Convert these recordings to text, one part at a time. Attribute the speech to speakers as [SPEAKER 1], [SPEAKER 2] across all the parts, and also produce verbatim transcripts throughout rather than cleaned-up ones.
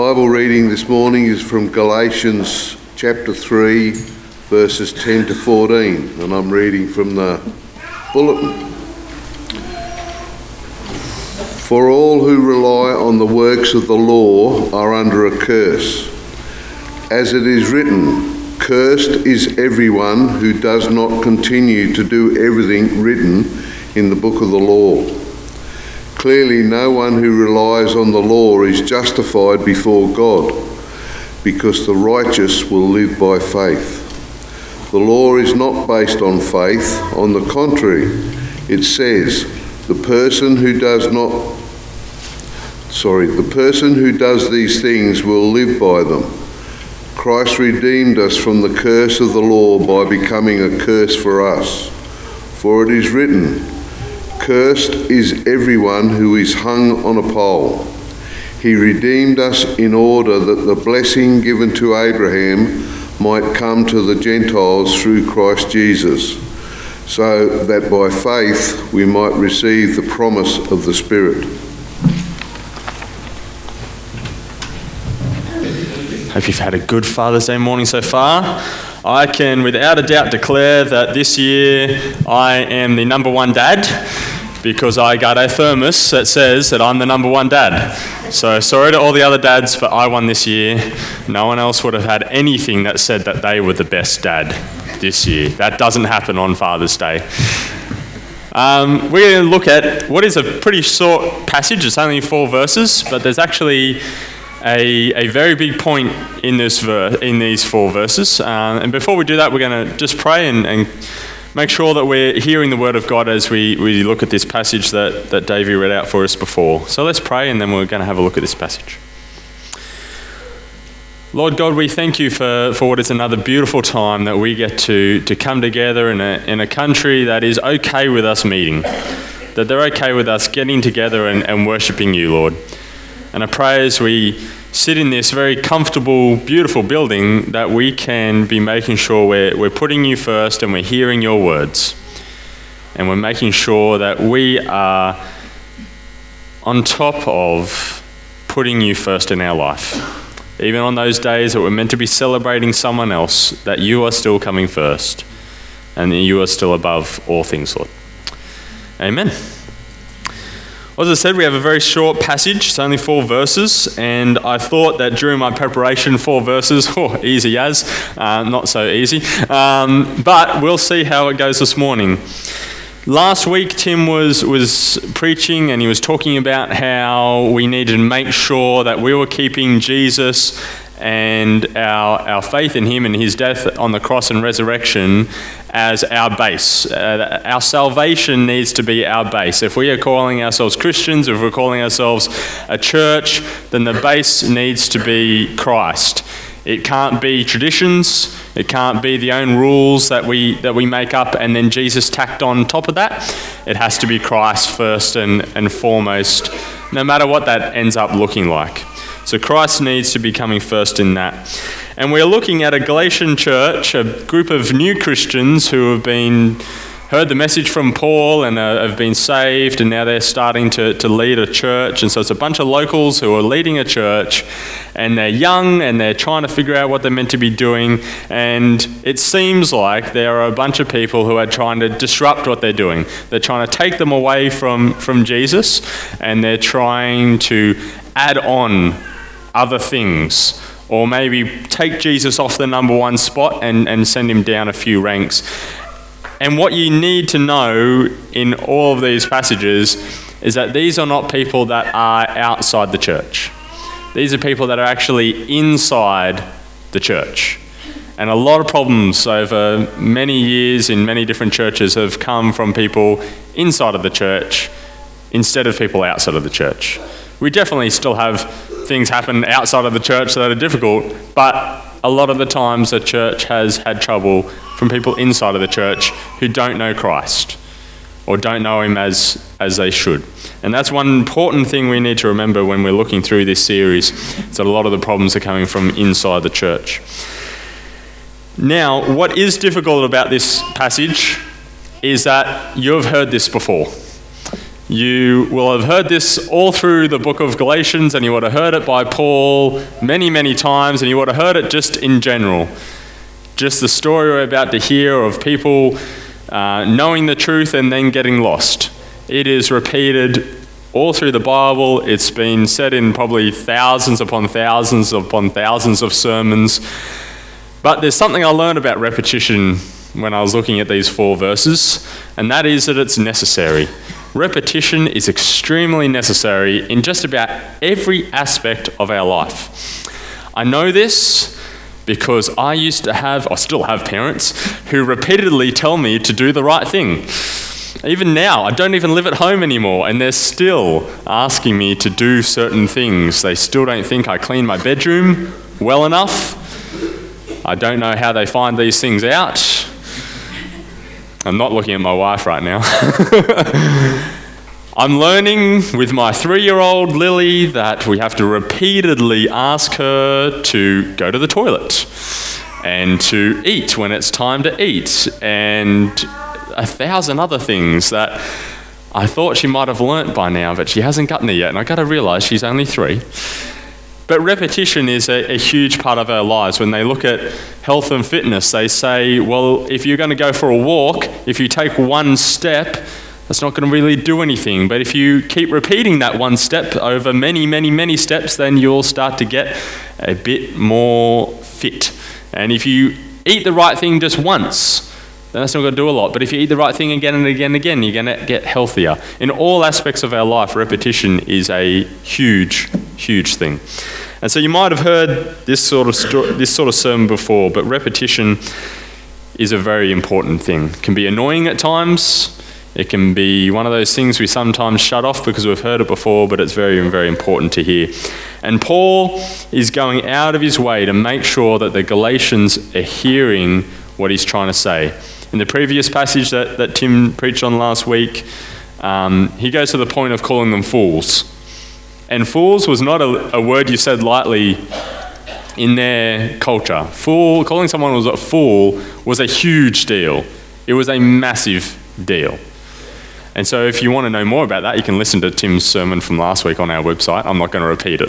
[SPEAKER 1] Bible reading this morning is from Galatians chapter three, verses ten to fourteen, and I'm reading from the bulletin. For all who rely on the works of the law are under a curse. As it is written, cursed is everyone who does not continue to do everything written in the book of the law. Clearly, no one who relies on the law is justified before God, because the righteous will live by faith. The law is not based on faith. On the contrary, it says, the person who does not, sorry, the person who does these things will live by them. Christ redeemed us from the curse of the law by becoming a curse for us. For it is written, cursed is everyone who is hung on a pole. He redeemed us in order that the blessing given to Abraham might come to the Gentiles through Christ Jesus, so that by faith we might receive the promise of the Spirit.
[SPEAKER 2] Hope you've had a good Father's Day morning so far. I can without a doubt declare that this year I am the number one dad, because I got a thermos that says that I'm the number one dad. So sorry to all the other dads, but I won this year. No one else would have had anything that said that they were the best dad this year. That doesn't happen on Father's Day. Um, we're going to look at what is a pretty short passage. It's only four verses, but there's actually a, a very big point in this ver- in these four verses. Um, and before we do that, we're going to just pray and, and make sure that we're hearing the word of God as we, we look at this passage that, that Davey read out for us before. So let's pray, and then we're going to have a look at this passage. Lord God, we thank you for, for what is another beautiful time that we get to, to come together in a, in a country that is okay with us meeting, that they're okay with us getting together and, and worshipping you, Lord. And I pray as we sit in this very comfortable, beautiful building that we can be making sure we're, we're putting you first and we're hearing your words. And we're making sure that we are on top of putting you first in our life. Even on those days that we're meant to be celebrating someone else, that you are still coming first and that you are still above all things, Lord. Amen. As I said, we have a very short passage. It's only four verses, and I thought that during my preparation, four verses, oh, easy as, uh, not so easy. Um, but we'll see how it goes this morning. Last week, Tim was, was preaching, and he was talking about how we needed to make sure that we were keeping Jesus and our our faith in him and his death on the cross and resurrection as our base. Uh, our salvation needs to be our base. If we are calling ourselves Christians, if we're calling ourselves a church, then the base needs to be Christ. It can't be traditions. It can't be the own rules that we that we make up and then Jesus tacked on top of that. It has to be Christ first and, and foremost, no matter what that ends up looking like. So Christ needs to be coming first in that. And we're looking at a Galatian church, a group of new Christians who have been heard the message from Paul and uh, have been saved, and now they're starting to, to lead a church. And so it's a bunch of locals who are leading a church, and they're young and they're trying to figure out what they're meant to be doing. And it seems like there are a bunch of people who are trying to disrupt what they're doing. They're trying to take them away from, from Jesus, and they're trying to add on other things, or maybe take Jesus off the number one spot and, and send him down a few ranks. And what you need to know in all of these passages is that these are not people that are outside the church. These are people that are actually inside the church. And a lot of problems over many years in many different churches have come from people inside of the church instead of people outside of the church. We definitely still have things happen outside of the church that are difficult, but a lot of the times the church has had trouble from people inside of the church who don't know Christ or don't know him as, as they should. And that's one important thing we need to remember when we're looking through this series, is that a lot of the problems are coming from inside the church. Now, what is difficult about this passage is that you've heard this before. You will have heard this all through the book of Galatians, and you would have heard it by Paul many, many times, and you would have heard it just in general. Just the story we're about to hear of people uh, knowing the truth and then getting lost. It is repeated all through the Bible. It's been said in probably thousands upon thousands upon thousands of sermons. But there's something I learned about repetition when I was looking at these four verses, and that is that it's necessary. Repetition is extremely necessary in just about every aspect of our life. I know this because I used to have, I still have parents who repeatedly tell me to do the right thing. Even now, I don't even live at home anymore, and they're still asking me to do certain things. They still don't think I clean my bedroom well enough. I don't know how they find these things out. I'm not looking at my wife right now. I'm learning with my three-year-old Lily that we have to repeatedly ask her to go to the toilet and to eat when it's time to eat, and a thousand other things that I thought she might have learnt by now, but she hasn't gotten there yet, and I got to realise she's only three. But repetition is a, a huge part of our lives. When they look at health and fitness, they say, well, if you're going to go for a walk, if you take one step, that's not going to really do anything. But if you keep repeating that one step over many, many, many steps, then you'll start to get a bit more fit. And if you eat the right thing just once, then that's not going to do a lot. But if you eat the right thing again and again and again, you're going to get healthier. In all aspects of our life, repetition is a huge, huge thing. And so you might have heard this sort of sto- this sort of sermon before, but repetition is a very important thing. It can be annoying at times. It can be one of those things we sometimes shut off because we've heard it before, but it's very, very important to hear. And Paul is going out of his way to make sure that the Galatians are hearing what he's trying to say. In the previous passage that, that Tim preached on last week, um, he goes to the point of calling them fools. And fools was not a, a word you said lightly in their culture. Fool, calling someone was a fool was a huge deal. It was a massive deal. And so if you want to know more about that, you can listen to Tim's sermon from last week on our website. I'm not going to repeat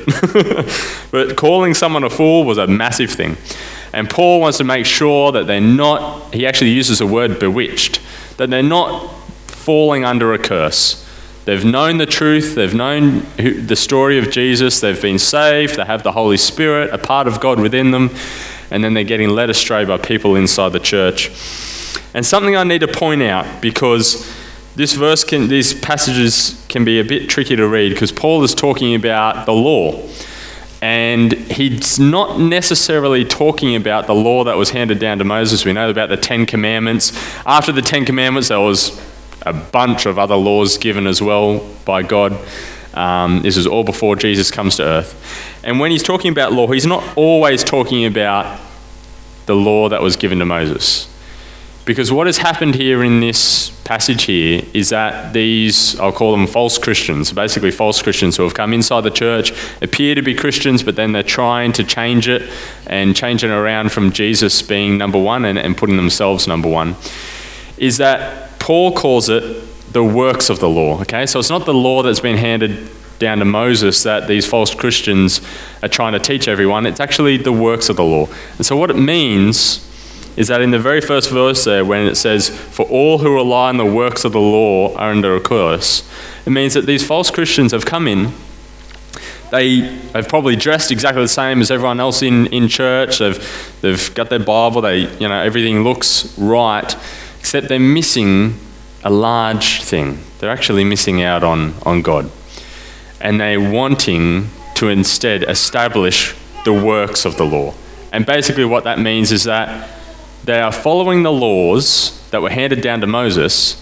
[SPEAKER 2] it. But calling someone a fool was a massive thing. And Paul wants to make sure that they're not, he actually uses the word bewitched, that they're not falling under a curse. They've known the truth, they've known who, the story of Jesus, they've been saved, they have the Holy Spirit, a part of God within them, and then they're getting led astray by people inside the church. And something I need to point out, because this verse can, these passages can be a bit tricky to read, because Paul is talking about the law. And he's not necessarily talking about the law that was handed down to Moses. We know about the Ten Commandments. After the Ten Commandments, there was a bunch of other laws given as well by God. Um, this is all before Jesus comes to earth. And when he's talking about law, he's not always talking about the law that was given to Moses. Because what has happened here in this passage here is that these, I'll call them false Christians, basically false Christians who have come inside the church, appear to be Christians, but then they're trying to change it and change it around from Jesus being number one and, and putting themselves number one, is that Paul calls it the works of the law, okay? So it's not the law that's been handed down to Moses that these false Christians are trying to teach everyone. It's actually the works of the law. And so what it means is that in the very first verse there, when it says, for all who rely on the works of the law are under a curse, it means that these false Christians have come in, they have probably dressed exactly the same as everyone else in, in church, they've, they've got their Bible, they, you know, everything looks right, except they're missing a large thing. They're actually missing out on, on God. And they're wanting to instead establish the works of the law. And basically what that means is that they are following the laws that were handed down to Moses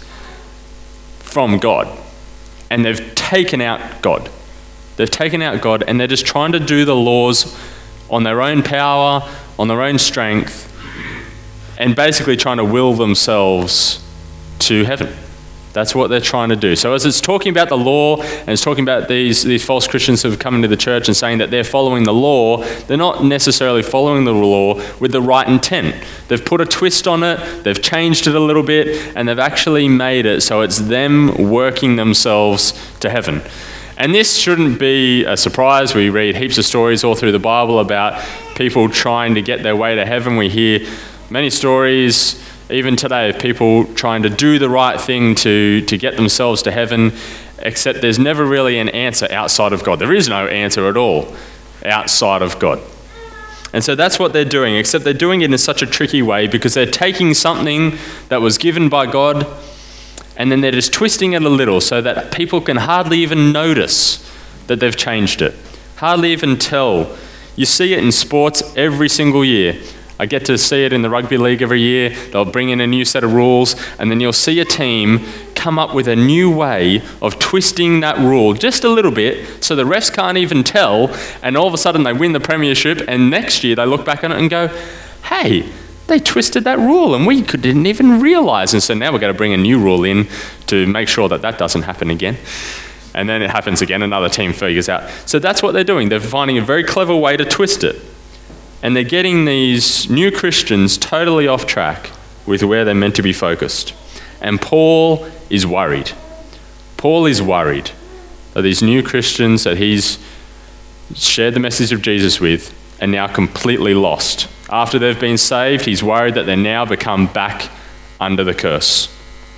[SPEAKER 2] from God. And they've taken out God. They've taken out God and they're just trying to do the laws on their own power, on their own strength, and basically trying to will themselves to heaven. That's what they're trying to do. So as it's talking about the law, and it's talking about these, these false Christians who have come into the church and saying that they're following the law, they're not necessarily following the law with the right intent. They've put a twist on it, they've changed it a little bit, and they've actually made it so it's them working themselves to heaven. And this shouldn't be a surprise. We read heaps of stories all through the Bible about people trying to get their way to heaven. We hear many stories even today of people trying to do the right thing to, to get themselves to heaven, except there's never really an answer outside of God. There is no answer at all outside of God. And so that's what they're doing, except they're doing it in such a tricky way because they're taking something that was given by God and then they're just twisting it a little so that people can hardly even notice that they've changed it. Hardly even tell. You see it in sports every single year. I get to see it in the rugby league every year. They'll bring in a new set of rules, and then you'll see a team come up with a new way of twisting that rule just a little bit so the refs can't even tell, and all of a sudden they win the premiership, and next year they look back on it and go, hey, they twisted that rule and we could, didn't even realise. And so now we've got to bring a new rule in to make sure that that doesn't happen again. And then it happens again, another team figures out. So that's what they're doing. They're finding a very clever way to twist it. And they're getting these new Christians totally off track with where they're meant to be focused. And Paul is worried. Paul is worried that these new Christians that he's shared the message of Jesus with are now completely lost. After they've been saved, he's worried that they're now become back under the curse.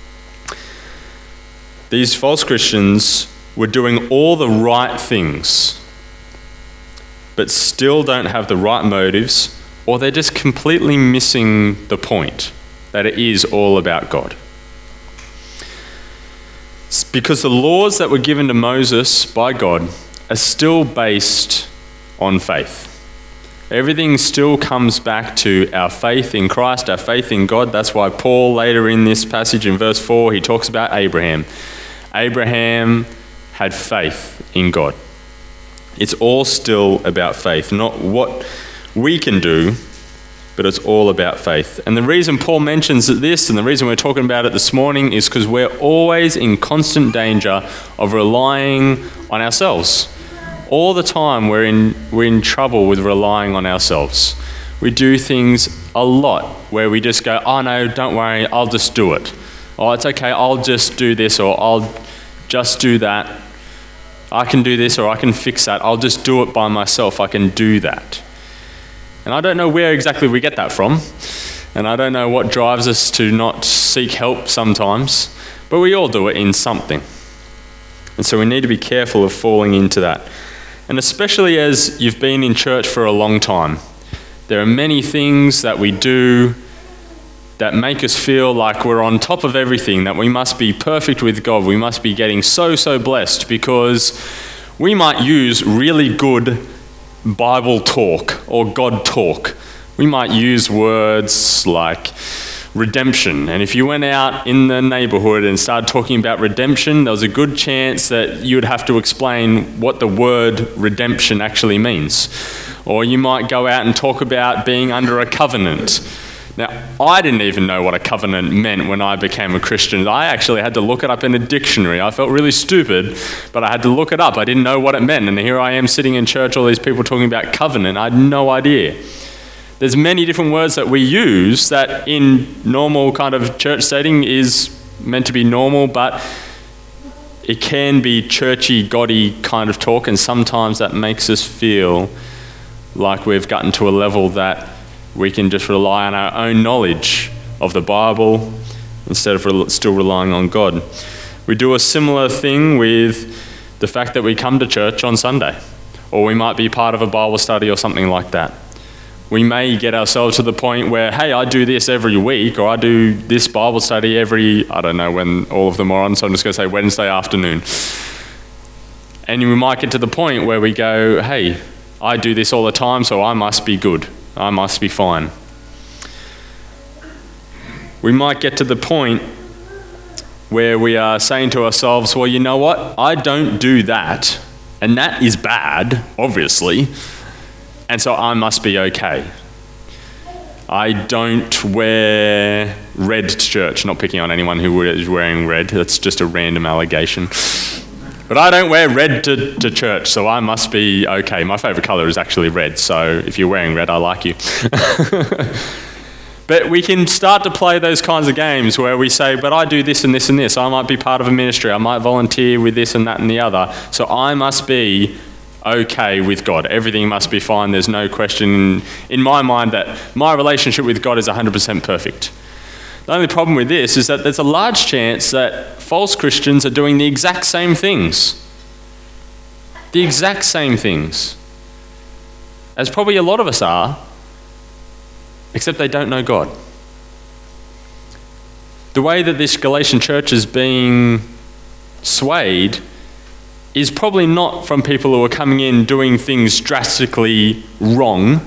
[SPEAKER 2] These false Christians were doing all the right things, but still don't have the right motives, or they're just completely missing the point that it is all about God. It's because the laws that were given to Moses by God are still based on faith. Everything still comes back to our faith in Christ, our faith in God. That's why Paul later in this passage in verse four, he talks about Abraham. Abraham had faith in God. It's all still about faith, not what we can do, but it's all about faith. And the reason Paul mentions this, and the reason we're talking about it this morning, is because we're always in constant danger of relying on ourselves. All the time we're in, we're in trouble with relying on ourselves. We do things a lot where we just go, oh no, don't worry, I'll just do it. Oh, it's okay, I'll just do this, or I'll just do that. I can do this, or I can fix that. I'll just do it by myself. I can do that. And I don't know where exactly we get that from. And I don't know what drives us to not seek help sometimes. But we all do it in something. And so we need to be careful of falling into that. And especially as you've been in church for a long time, there are many things that we do that make us feel like we're on top of everything, that we must be perfect with God. We must be getting so, so blessed because we might use really good Bible talk or God talk. We might use words like redemption. And if you went out in the neighborhood and started talking about redemption, there was a good chance that you would have to explain what the word redemption actually means. Or you might go out and talk about being under a covenant. Now, I didn't even know what a covenant meant when I became a Christian. I actually had to look it up in a dictionary. I felt really stupid, but I had to look it up. I didn't know what it meant. And here I am sitting in church, all these people talking about covenant. I had no idea. There's many different words that we use that in normal kind of church setting is meant to be normal, but it can be churchy, gaudy kind of talk, and sometimes that makes us feel like we've gotten to a level that we can just rely on our own knowledge of the Bible instead of re- still relying on God. We do a similar thing with the fact that we come to church on Sunday, or we might be part of a Bible study or something like that. We may get ourselves to the point where, hey, I do this every week, or I do this Bible study every, I don't know when all of them are on, so I'm just going to say Wednesday afternoon. And we might get to the point where we go, hey, I do this all the time, so I must be good. I must be fine. We might get to the point where we are saying to ourselves, well, you know what? I don't do that, and that is bad, obviously, and so I must be okay. I don't wear red to church. Not picking on anyone who is wearing red. That's just a random allegation. But I don't wear red to, to church, so I must be okay. My favourite colour is actually red, so if you're wearing red, I like you. But we can start to play those kinds of games where we say, but I do this and this and this. I might be part of a ministry. I might volunteer with this and that and the other. So I must be okay with God. Everything must be fine. There's no question in my mind that my relationship with God is one hundred percent perfect. The only problem with this is that there's a large chance that false Christians are doing the exact same things. The exact same things. As probably a lot of us are, except they don't know God. The way that this Galatian church is being swayed is probably not from people who are coming in doing things drastically wrong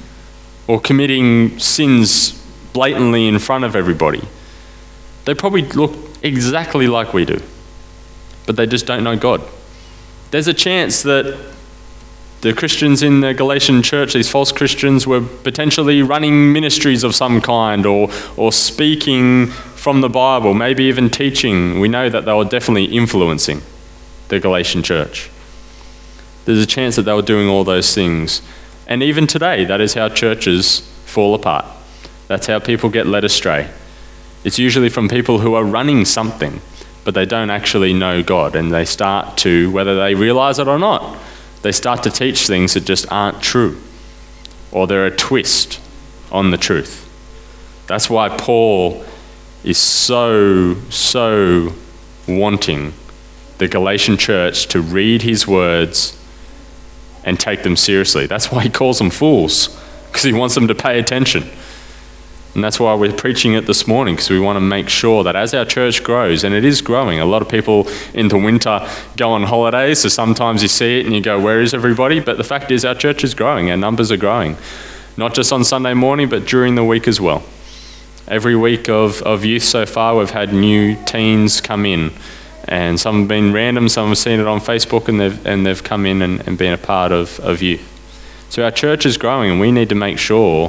[SPEAKER 2] or committing sins blatantly in front of everybody. They probably look exactly like we do, but they just don't know God. There's a chance that the Christians in the Galatian church, these false Christians, were potentially running ministries of some kind or, or speaking from the Bible, maybe even teaching. We know that they were definitely influencing the Galatian church. There's a chance that they were doing all those things. And even today, that is how churches fall apart. That's how people get led astray. It's usually from people who are running something, but they don't actually know God, and they start to, whether they realize it or not, they start to teach things that just aren't true, or they're a twist on the truth. That's why Paul is so, so wanting the Galatian church to read his words and take them seriously. That's why he calls them fools, because he wants them to pay attention. And that's why we're preaching it this morning, because we want to make sure that as our church grows, and it is growing, a lot of people in the winter go on holidays, so sometimes you see it and you go, where is everybody? But the fact is our church is growing, our numbers are growing. Not just on Sunday morning, but during the week as well. Every week of, of youth so far, we've had new teens come in. And some have been random, some have seen it on Facebook, and they've, and they've come in and, and been a part of, of youth. So our church is growing, and we need to make sure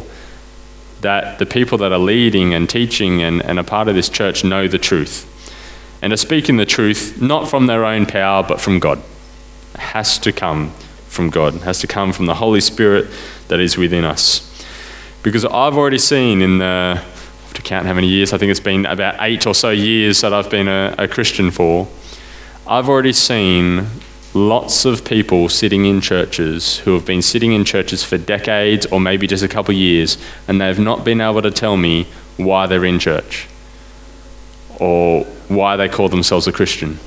[SPEAKER 2] that the people that are leading and teaching and, and a part of this church know the truth. And are speaking the truth, not from their own power, but from God. It has to come from God. It has to come from the Holy Spirit that is within us. Because I've already seen in the, I have to count how many years, I think it's been about eight or so years that I've been a, a Christian for, I've already seen lots of people sitting in churches who have been sitting in churches for decades or maybe just a couple of years, and they've not been able to tell me why they're in church or why they call themselves a Christian.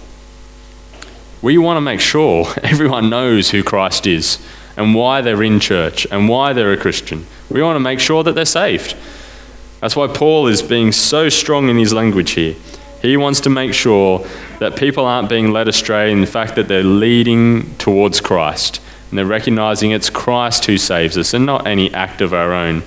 [SPEAKER 2] We want to make sure everyone knows who Christ is and why they're in church and why they're a Christian. We want to make sure that they're saved. That's why Paul is being so strong in his language here. He wants to make sure that people aren't being led astray in the fact that they're leading towards Christ. And they're recognizing it's Christ who saves us and not any act of our own.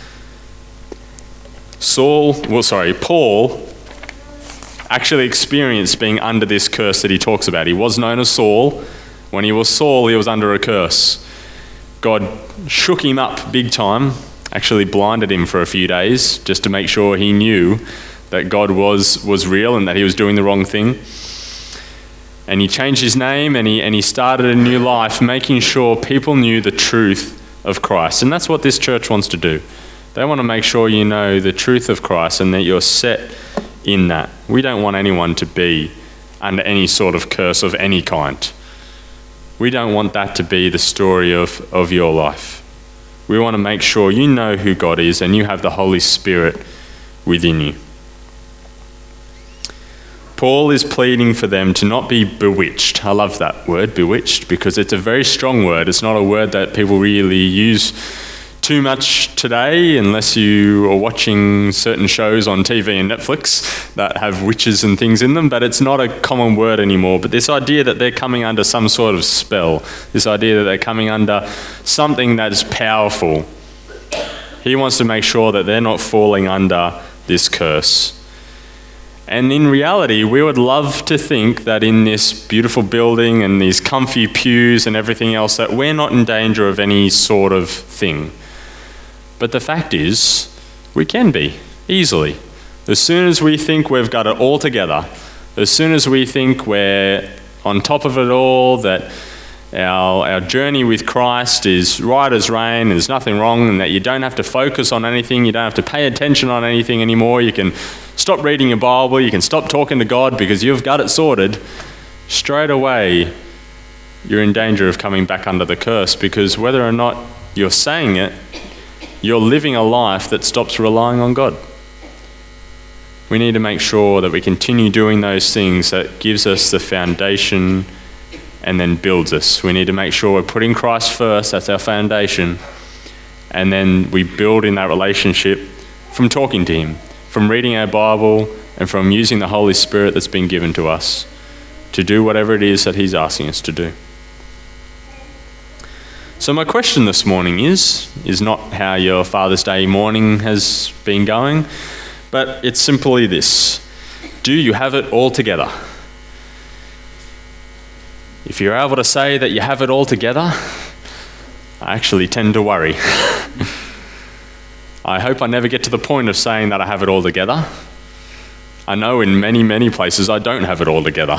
[SPEAKER 2] Saul, well, sorry, Paul actually experienced being under this curse that he talks about. He was known as Saul. When he was Saul, he was under a curse. God shook him up big time, actually blinded him for a few days just to make sure he knew that God was, was real and that he was doing the wrong thing. And he changed his name and he, and he started a new life, making sure people knew the truth of Christ. And that's what this church wants to do. They want to make sure you know the truth of Christ and that you're set in that. We don't want anyone to be under any sort of curse of any kind. We don't want that to be the story of, of your life. We want to make sure you know who God is and you have the Holy Spirit within you. Paul is pleading for them to not be bewitched. I love that word, bewitched, because it's a very strong word. It's not a word that people really use too much today, unless you are watching certain shows on T V and Netflix that have witches and things in them, but it's not a common word anymore. But this idea that they're coming under some sort of spell, this idea that they're coming under something that's powerful, he wants to make sure that they're not falling under this curse. And in reality, we would love to think that in this beautiful building and these comfy pews and everything else, that we're not in danger of any sort of thing. But the fact is We can be, easily. As soon as we think we've got it all together, as soon as we think we're on top of it all, that our, our journey with Christ is right as rain, there's nothing wrong, and that you don't have to focus on anything, you don't have to pay attention on anything anymore, you can stop reading your Bible, you can stop talking to God because you've got it sorted, straight away you're in danger of coming back under the curse, because whether or not you're saying it, you're living a life that stops relying on God. We need to make sure that we continue doing those things that gives us the foundation and then builds us. We need to make sure we're putting Christ first, that's our foundation, and then we build in that relationship from talking to him, from reading our Bible, and from using the Holy Spirit that's been given to us to do whatever it is that he's asking us to do. So my question this morning is, is not how your Father's Day morning has been going, but it's simply this: do you have it all together? If you're able to say that you have it all together, I actually tend to worry. I hope I never get to the point of saying that I have it all together. I know in many, many places I don't have it all together.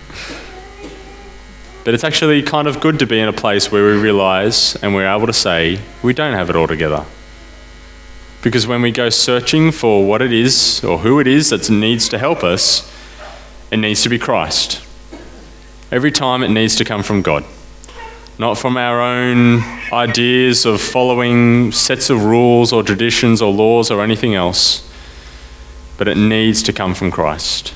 [SPEAKER 2] But it's actually kind of good to be in a place where we realise and we're able to say we don't have it all together. Because when we go searching for what it is or who it is that needs to help us, it needs to be Christ. Every time it needs to come from God. Not from our own ideas of following sets of rules or traditions or laws or anything else, but it needs to come from Christ.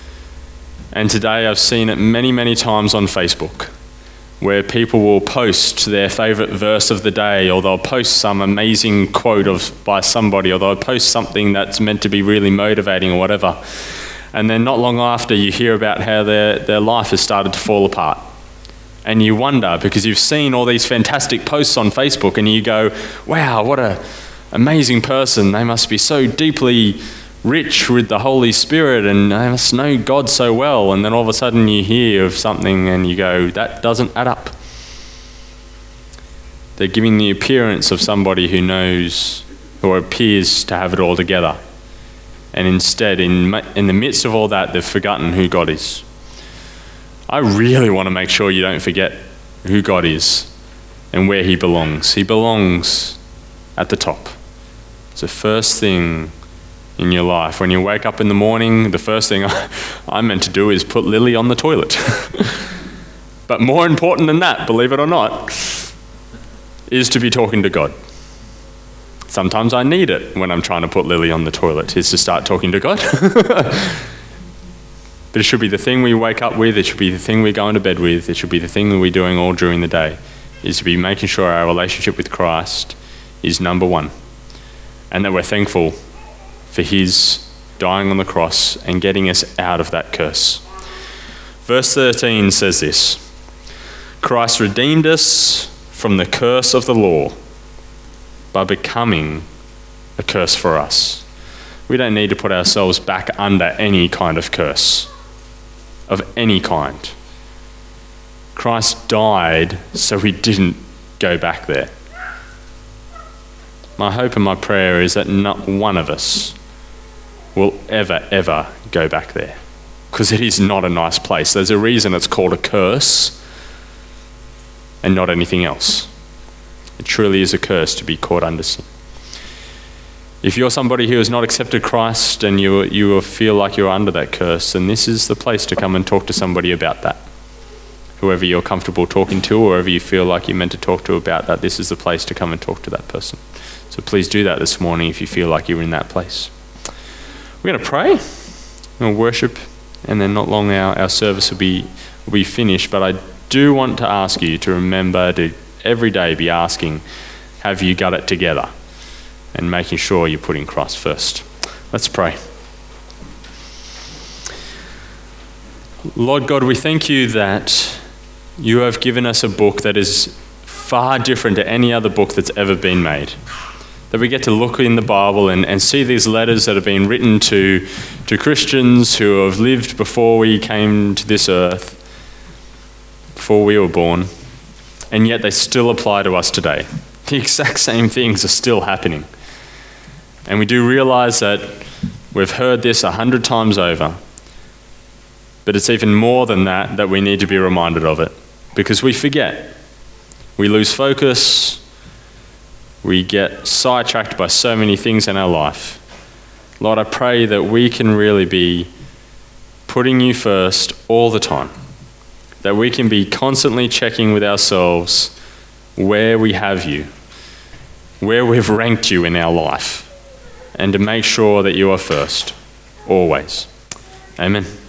[SPEAKER 2] And today I've seen it many, many times on Facebook, where people will post their favourite verse of the day, or they'll post some amazing quote of by somebody, or they'll post something that's meant to be really motivating or whatever. And then not long after, you hear about how their, their life has started to fall apart. And you wonder, because you've seen all these fantastic posts on Facebook, and you go, wow, what an amazing person. They must be so deeply rich with the Holy Spirit, and they must know God so well. And then all of a sudden you hear of something and you go, that doesn't add up. They're giving the appearance of somebody who knows or appears to have it all together. And instead, in, in the midst of all that, they've forgotten who God is. I really want to make sure you don't forget who God is and where he belongs. He belongs at the top. It's the first thing in your life. When you wake up in the morning, the first thing I, I'm meant to do is put Lily on the toilet. But more important than that, believe it or not, is to be talking to God. Sometimes I need it when I'm trying to put Lily on the toilet, is to start talking to God. But it should be the thing we wake up with, it should be the thing we go into bed with, it should be the thing that we're doing all during the day, is to be making sure our relationship with Christ is number one. And that we're thankful for his dying on the cross and getting us out of that curse. Verse thirteen says this: Christ redeemed us from the curse of the law by becoming a curse for us. We don't need to put ourselves back under any kind of curse, of any kind. Christ died so we didn't go back there. My hope and my prayer is that not one of us will ever, ever go back there, because it is not a nice place. There's a reason it's called a curse and not anything else. It truly is a curse to be caught under sin. If you're somebody who has not accepted Christ and you you feel like you're under that curse, then this is the place to come and talk to somebody about that. Whoever you're comfortable talking to, or whoever you feel like you're meant to talk to about that, this is the place to come and talk to that person. So please do that this morning if you feel like you're in that place. We're going to pray, we're going to worship, and then not long our, our service will be, will be finished. But I do want to ask you to remember to every day be asking, have you got it together? And making sure you're putting Christ first. Let's pray. Lord God, we thank you that you have given us a book that is far different to any other book that's ever been made. That we get to look in the Bible and, and see these letters that have been written to, to Christians who have lived before we came to this earth, before we were born, and yet they still apply to us today. The exact same things are still happening. And we do realize that we've heard this a hundred times over, but it's even more than that that we need to be reminded of it, because we forget. We lose focus. We get sidetracked by so many things in our life. Lord, I pray that we can really be putting you first all the time, that we can be constantly checking with ourselves where we have you, where we've ranked you in our life, and to make sure that you are first, always. Amen.